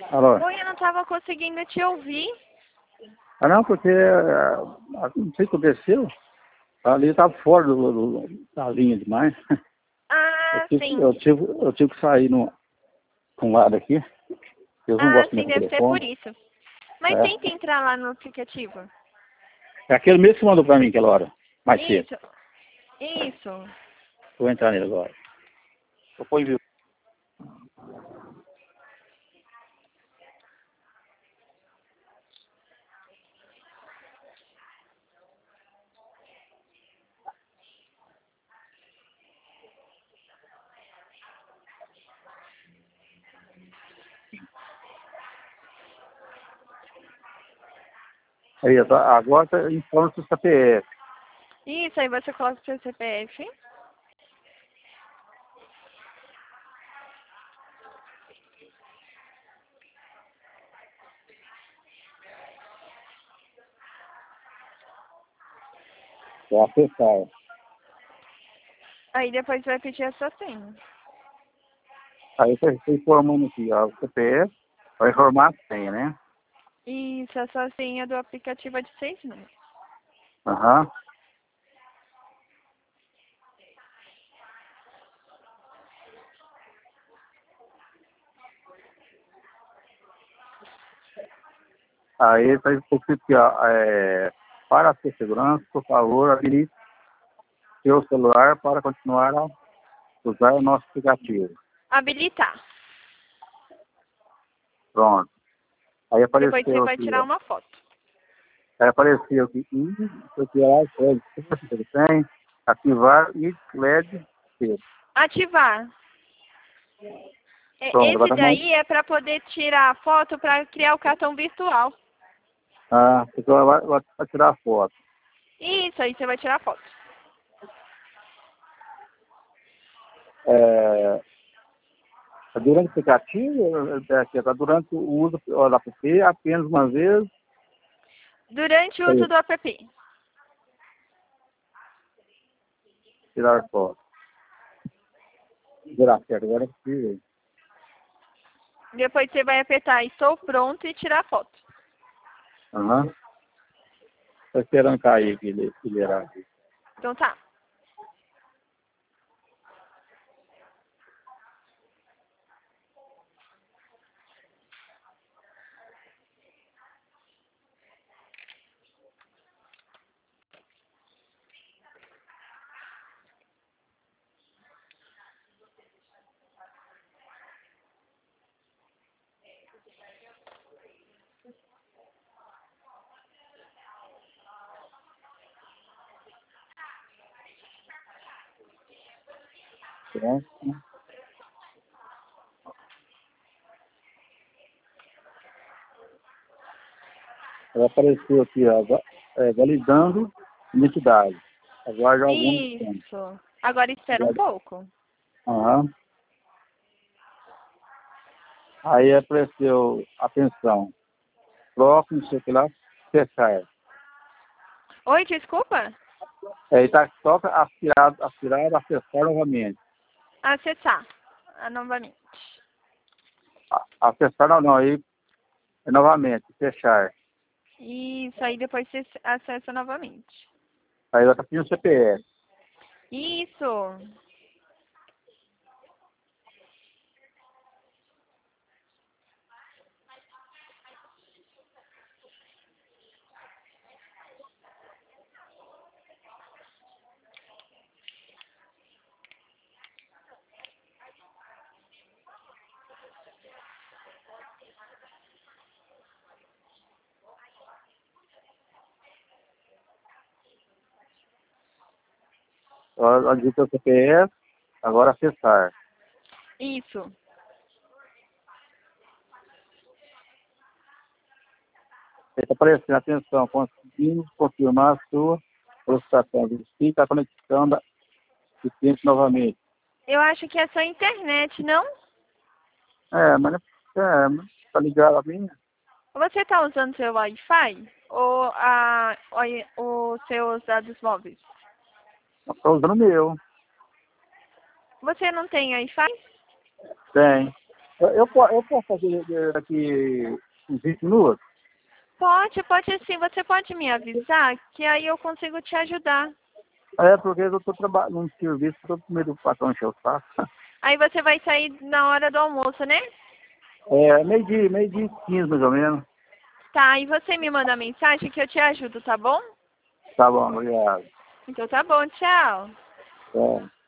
Alô? Oi, eu não estava conseguindo te ouvir. Ah, não, porque não sei o que aconteceu. Ali estava fora da linha demais. Ah, sim. Eu tive que sair com um lado aqui. Eu não Ah, gosto sim, muito do deve ser por telefone. isso. Mas tenta É, entrar lá no aplicativo. é aquele mesmo que mandou para mim aquela hora, mais cedo. Isso, isso. Vou entrar nele agora. Eu ponho viu. Aí, agora está em forma do CPF. Isso, aí você coloca o seu CPF. Para acessar. Aí depois vai pedir a sua senha. Aí você está informando aqui, ó, o CPF, vai informar a senha, né? Isso, a sua senha do aplicativo é de 6 números. Aham. Aí está escrito aqui, ó, para a sua segurança, por favor, habilite seu celular para continuar a usar o nosso aplicativo. Habilitar. Pronto. Aí Depois você apareceu vai aqui, tirar ó. uma foto. Aí apareceu aqui, eu tirar o código que você tem, ativar e LED. Ativar. Pronto, Esse agora tá mais. daí é para poder tirar a foto para criar o cartão virtual. Ah, então vai tirar a foto. Isso, aí você vai tirar a foto. É, durante o aplicativo, durante o uso do app, apenas uma vez. Durante o uso do app. Tirar a foto. Tirar certo, agora é possível. Depois você vai apertar estou pronto e tirar a foto. Aham. Estou esperando cair aqui, liberar aqui. Então tá. Pronto. Ela apareceu aqui, ó, validando identidade. Aguarde alguns segundos. Isso. Agora espera um pouco. Aham. Aí apareceu, atenção, troca, não sei o que lá, fechar. Oi, desculpa? Aí tá, toca aspirar, acessar novamente. Acessar. Novamente. Acessar não, aí novamente, fechar. Isso, aí depois você acessa novamente. Aí ela tá pedindo CPF. Isso. Ela digita o CPF, agora acessar. Isso. Aí tá aparecendo, atenção, conseguimos confirmar a sua solicitação. Verifica a conexão do cliente novamente. Eu acho que é só internet, não? Mas tá ligado a minha? Você está usando seu Wi-Fi ou os seus dados móveis? Eu tô usando o meu. Você não tem Wi-Fi? Tem. Eu posso fazer daqui uns 20 minutos? Pode sim. Você pode me avisar que aí eu consigo te ajudar. É, porque eu estou trabalhando num serviço, estou com medo do patrão encher o saco. Aí você vai sair na hora do almoço, né? É, meio-dia e 15, mais ou menos. Tá, e você me manda mensagem que eu te ajudo, tá bom? Tá bom, obrigado. Então tá bom, tchau. É.